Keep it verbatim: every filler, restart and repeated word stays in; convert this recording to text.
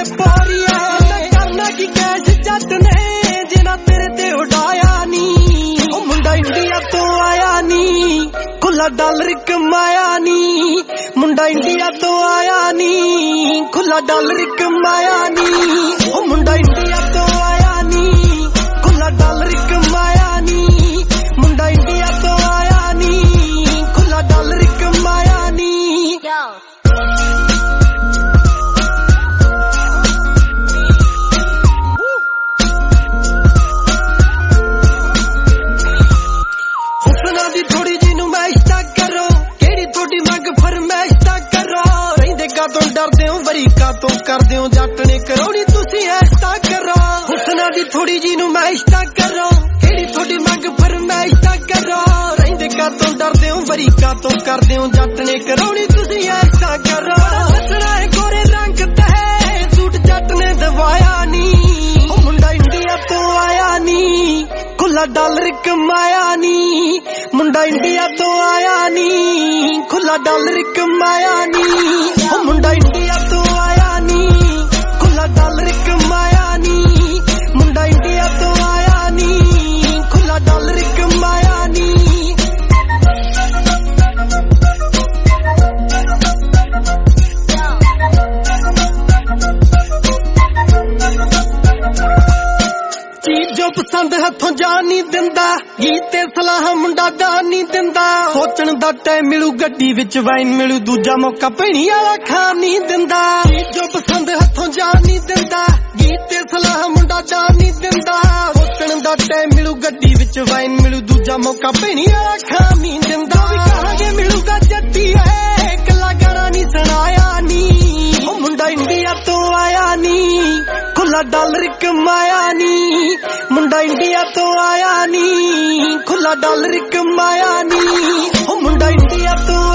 ਵੇ ਪੋਰੀਏ ਕਰਨਾ ਕੀ ਕੈਸ਼ ਜੱਟ ਨੇ ਜਿਨਾ ਤੇਰੇ ਤੇ ਉਡਾਇਆ ਨੀ ਉਹ ਮੁੰਡਾ ਇੰਡੀਆ ਤੋਂ ਆਇਆ ਨੀ ਖੁੱਲਾ ਡਾਲਰ ਕਮਾਇਆ ਨੀ ਮੁੰਡਾ ਇੰਡੀਆ ਤੋਂ ਆਇਆ ਨੀ ਖੁੱਲਾ ਡਾਲਰ ਕਮਾਇਆ ਨੀ ਉਹ ਮੁੰਡਾ ਇੰਡੀਆ ਤੋਂ ਆਇਆ ਨੀ ਖੁੱਲਾ ਡਾਲਰ ਕਮਾਇਆ ਨੀ ਮੁੰਡਾ ਇੰਡੀਆ ਤੋਂ ਆਇਆ ਨੀ ਖੁੱਲਾ ਡਾਲਰ ਕਮਾਇਆ ਨੀ ਹੁਸਨਾ ਦੀ ਥੋੜੀ ਜੀ ਨੂੰ ਮੈਂ ਇਸ਼ਤਾ ਕਰੋ ਕਿਹੜੀ ਤੁਹਾਡੀ ਮੰਗ ਫਰਮੈਸ਼ ਤਾਂ ਕਰੋ ਰਹਿੰਦੇ ਕਾਤੋਂ ਡਰਦੇ ਹੋ ਵਰੀ ਕਾਤੋਂ ਕਰਦੇ ਹੋ ਜੱਟ ਨੇ ਕਰਾਉਣੀ ਤੁਸੀਂ ਐਸਤਾ ਕਰੋ ਹੁਸਨਾ ਦੀ ਥੋੜੀ ਜੀ ਨੂੰ ਮੈਂ ਇਸ਼ਤਾ ਕਰੋ ਕਿਹੜੀ ਤੁਹਾਡੀ ਮੰਗ ਫਰਮੈਸ਼ ਤਾਂ ਕਰੋ ਰਹਿੰਦੇ ਕਾਤੋਂ ਡਰਦੇ ਹੋ ਵਰੀ ਕਾਤੋਂ ਕਰਦੇ ਹੋ ਜੱਟ ਨੇ ਕਰਾਉਣੀ ਤੁਸੀਂ ਐਸਤਾ ਕਰੋ ਹੱਸਣਾ ਹੈ ਗੋਰੇ ਰੰਗ ਤੇ ਸੂਟ ਜੱਟ ਨੇ ਦਵਾਇਆ ਨੀ ਉਹ ਮੁੰਡਾ ਇੰਡੀਆ ਤੋਂ ਆਇਆ ਨੀ ਖੁੱਲਾ ਡਾਲਰ ਕਮਾਇਆ ਨੀ ਮੁੰਡਾ ਇੰਡੀਆ ਤੋਂ ਆਇਆ ਨੀ ਖੁੱਲਾ ਡਾਲਰ ਕਮਾਇਆ ਨੀ ਉਹ ਮੁੰਡਾ ਇੰਡੀਆ ਤੋਂ ਆਇਆ ਨੀ ਖੁੱਲਾ ਡਾਲਰ ਕਮਾਇਆ ਨੀ ਮੁੰਡਾ ਇੰਡੀਆ ਤੋਂ ਆਇਆ ਨੀ ਖੁੱਲਾ ਡਾਲਰ ਕਮਾਇਆ ਨੀ ਚੀਜ਼ ਜੋ ਪਸੰਦ ਹੱਥੋਂ ਜਾਣ ਨਹੀਂ ਦਿੰਦਾ ਗੀਤ ਤੇ ਸਲਾਹ ਮੁੰਡਾ ਜਾਣ ਨਹੀਂ ਦਿੰਦਾ ਸੋਚਣ ਦਾ ਟਾਈਮ ਮਿਲੂ ਗੱਡੀ ਵਿੱਚ ਵਾਈਨ ਮਿਲੂ ਦੂਜਾ ਮੌਕਾ ਭੈਣੀ ਵਾਲਾ ਖਾਣ ਨਹੀਂ ਦਿੰਦਾ ਚੀਜ਼ ਜੋ ਪਸੰਦ ਹੱਥੋਂ ਜਾਣ ਨਹੀਂ ਦਿੰਦਾ ਗੀਤ ਤੇ ਸਲਾਹ ਮੁੰਡਾ ਜਾਣ ਨਹੀਂ ਦਿੰਦਾ ਸੋਚਣ ਦਾ ਟਾਈਮ ਮਿਲੂ ਗੱਡੀ ਵਿੱਚ ਵਾਈਨ ਮਿਲੂ ਦੂਜਾ ਮੌਕਾ ਭੈਣੀ ਵਾਲਾ ਖਾਣ ਨਹੀਂ ਦਿੰਦਾ ਵੀ ਕਹਾਂਗੇ ਮਿਲੂਗਾ ਜੱਟੀ ਐ ਕੱਲਾ ਗਾਣਾ ਨਹੀਂ ਸੁਣਾਇਆ ਨੀ ਉਹ ਮੁੰਡਾ ਇੰਡੀਆ ਤੋਂ ਆਇਆ ਨੀ ਖੁੱਲਾ ਡਾਲਰ ਕਮਾਇਆ ਨੀ ਮੁੰਡਾ ਇੰਡੀਆ ਤੋਂ ਆਇਆ ਨੀ ਖੁੱਲਾ ਡਾਲਰ ਕਮਾਇਆ ਨੀ ਉਹ ਮੁੰਡਾ ਇੰਡੀਆ ਤੋਂ